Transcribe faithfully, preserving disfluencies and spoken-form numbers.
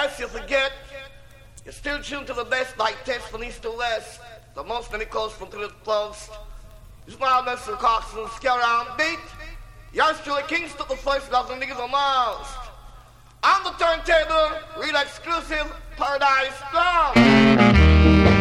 case you forget, you're still tuned to the best like test from east to west. The most many calls from through the post. It's my Mister Coxon, scare around beat. Yours truly, Kings took the first dozen niggas a most. On the turntable, real exclusive, Paradise Strong.